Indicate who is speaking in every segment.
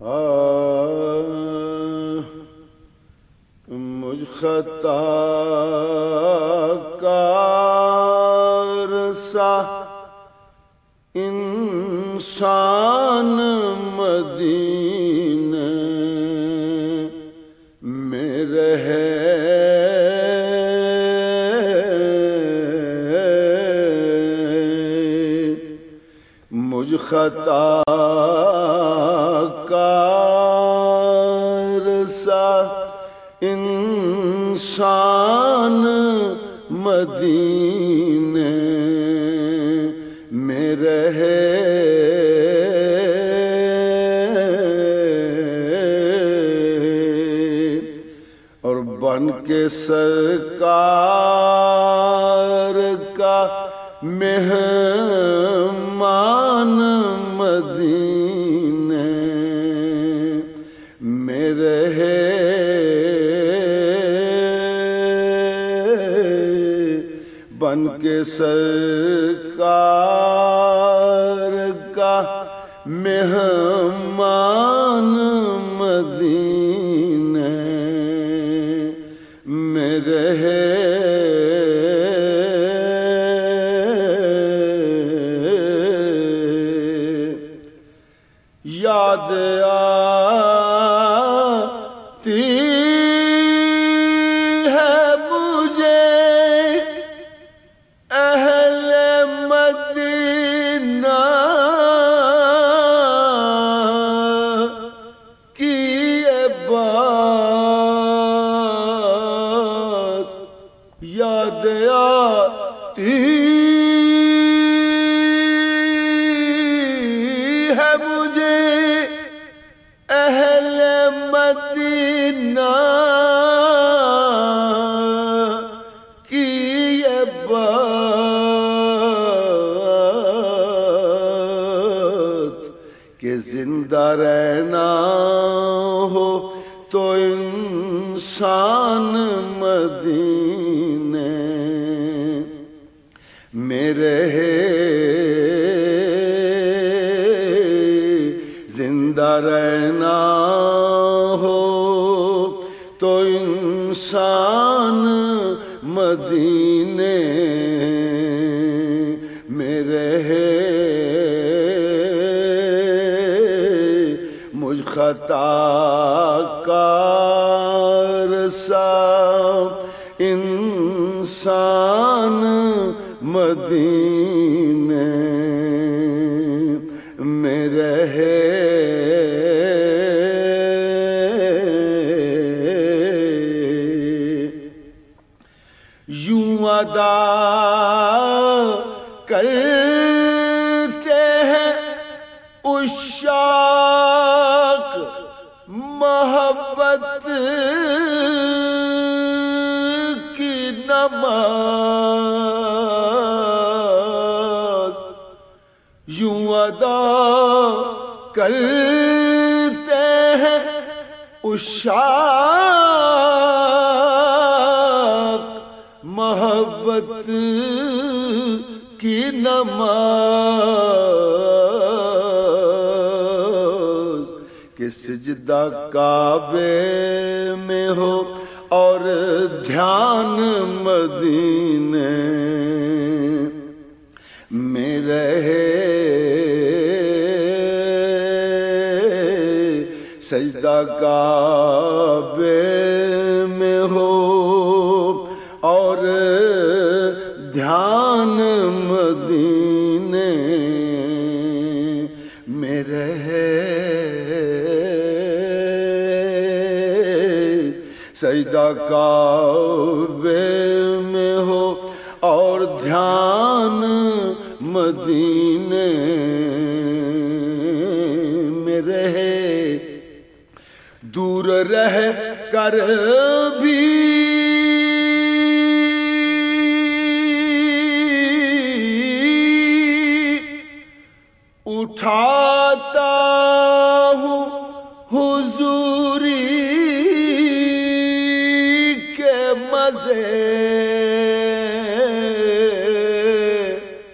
Speaker 1: مجھ خطا کار سا انسان مدینے میں رہے، مجھ خطا کار سا انسان مدینے میں رہے، اور بن کے سرکار کا مہمان مدینے میں رہے، بن کے سرکار کا مہمان مدینے میں رہے، یاد آتی ہے مجھے اہل مدینہ کی یہ بات، یاد آتی ہے مجھے اہل مدینہ کی یہ بات کہ زندہ رہنا ہو تو انسان مدینے میں رہے، زندہ رہنا ہو تو انسان مدینے میں رہے، مجھ خطا کار سا انسان مدینے میں رہے، یوں ادا کرتے ہیں عشاق محبت کی نماز، یوں ادا کرتے ہیں عشاق محبت کی نماز، کہ سجدہ کعبے میں ہو اور دھیان مدینے میں رہے، سجدہ کعبے میں ہو اور دھیان مدینے میں رہے، سجدہ کعبے میں ہو اور دھیان مدینے میں رہے، دور رہ کر بھی اٹھاتا ہوں حضوری کے مزے،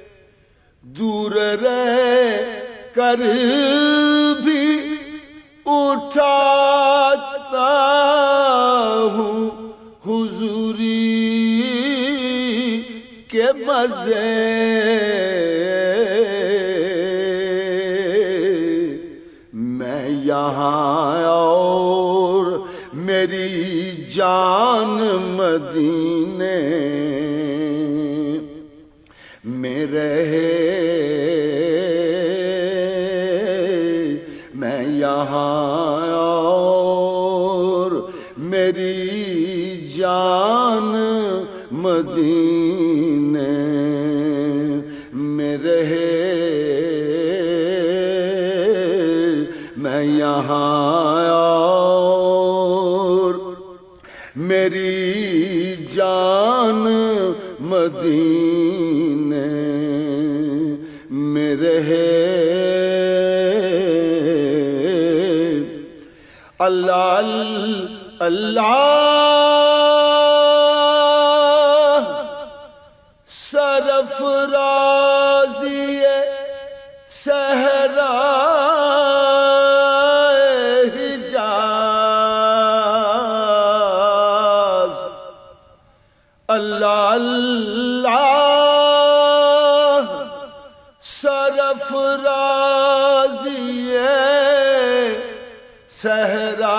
Speaker 1: دور رہ کر بھی اٹھاتا ہوں حضوری کے مزے، میں یہاں اور میری جان مدینے میں رہے، میں یہاں اور میری جان مدینے میں رہے، میں یہاں اور میری جان مدینے میں رہے۔ اللہ اللہ سرفرازی صحرا حجاز، اللہ اللہ سرفرازی صحرا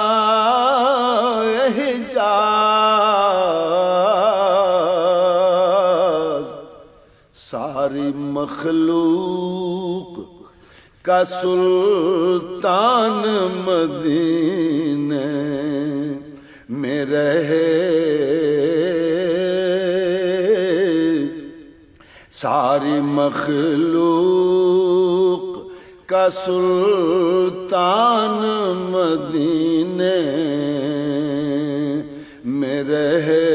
Speaker 1: حجاز، ساری مخلوق کا سلطان مدینے میں رہے، ساری مخلوق کا سلطان مدینے میں رہے،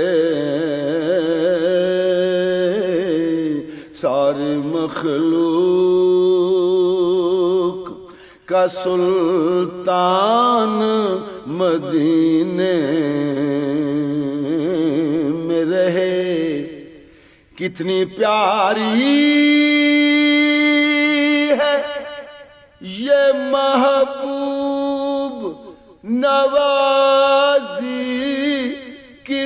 Speaker 1: ساری مخلوق کا سلطان مدینے میں رہے۔ کتنی پیاری ہے یہ محبوب نوازی کی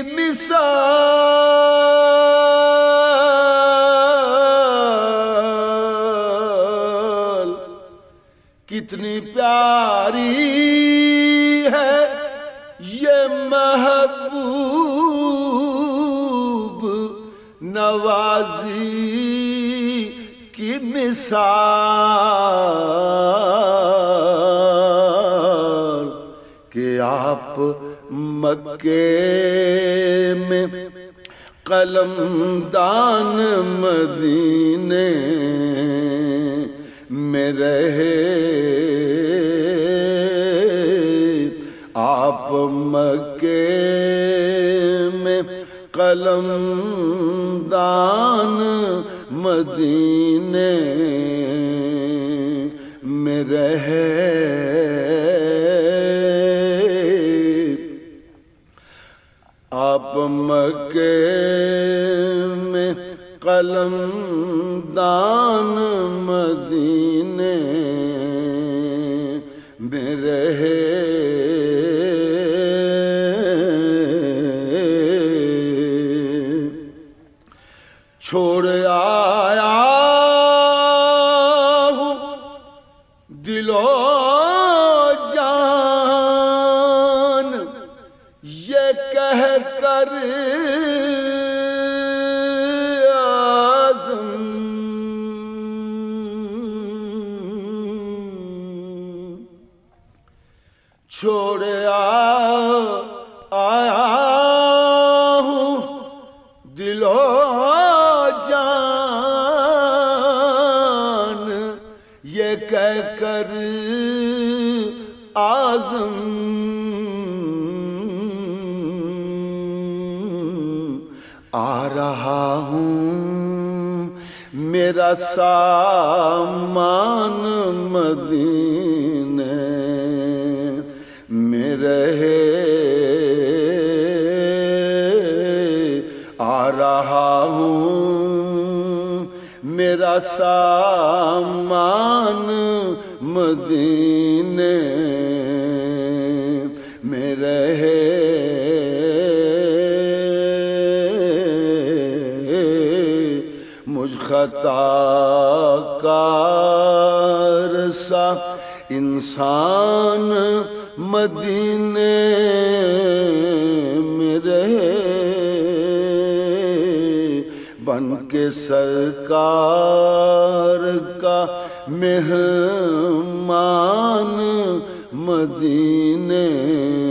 Speaker 1: مثال، کتنی پیاری ہے یہ محبوب نوازی کی مثال، کہ آپ مکے میں قلم دان مدینے میں رہے، آپ مکے میں قلم دان مدینے میں رہے، آپ مکے میں قلم دان مدینے میں رہے، چھوڑ آیا ہوں دل و جان یہ کہہ کر عزم، چھوڑ آیا ہوں دل و جان یہ کہہ کر عزم، آ رہا ہوں میرا سامان مدینے میں رہے، آ رہا ہوں میرا سامان مدینے رہے مجھ خطا کار سا انسان مدینے میں رہے بن کے سرکار کا مہمان مدینے